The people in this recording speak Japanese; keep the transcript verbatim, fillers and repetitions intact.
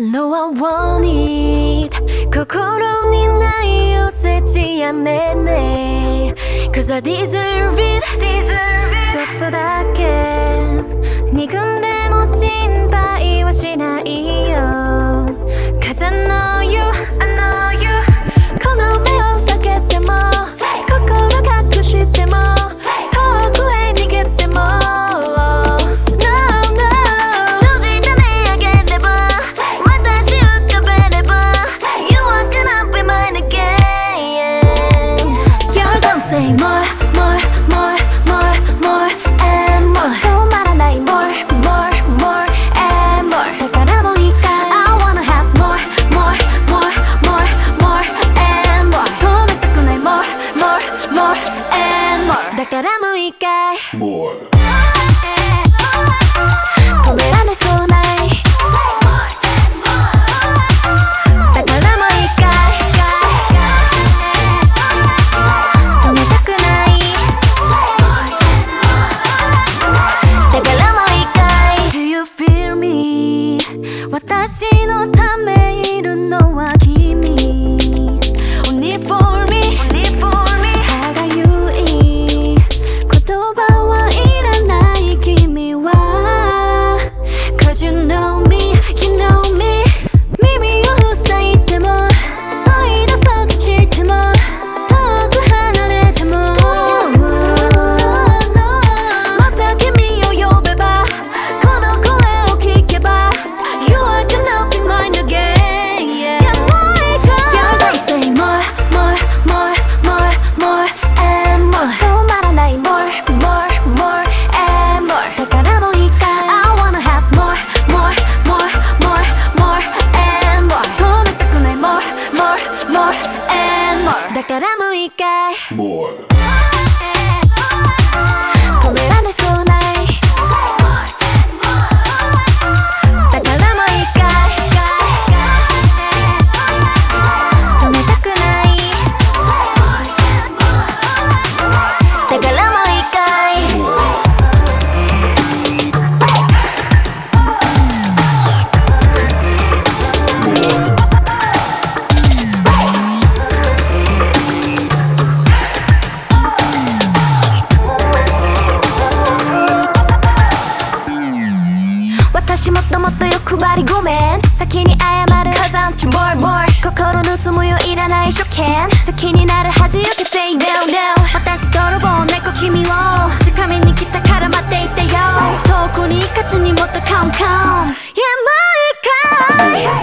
No I want it 心にない寄せちやめね Cause I deserve it ちょっとだけ憎んでも心配はしないよ Cause I know you, I know you この目を避けても心隠しても遠くへ逃げてもSay more, more, more, more, more and more 止まらない more, more, more and more だからもう一回 I wanna have more, more, more, more, more and more 止めたくない more, more, more and more だからもう一回 More 止められそうない私のためいるのは君 Only for me 歯がゆい言葉はいらない君は Cause you know me, you know me 耳を塞いでも愛のそっちしても遠く離れてもまた君を呼べばこの声を聞けばだからもう一回 More 止められそうないだからもう一回止めたくないだからもう一回私もっともっと欲張りごめん先に謝る Cause I'm too more more 心盗むよいらない初見好きになる恥よけ Say no no 私泥棒猫君を掴みに来たから待っていてよ遠くに行かずにもっとカウンカウン Yeah もう一回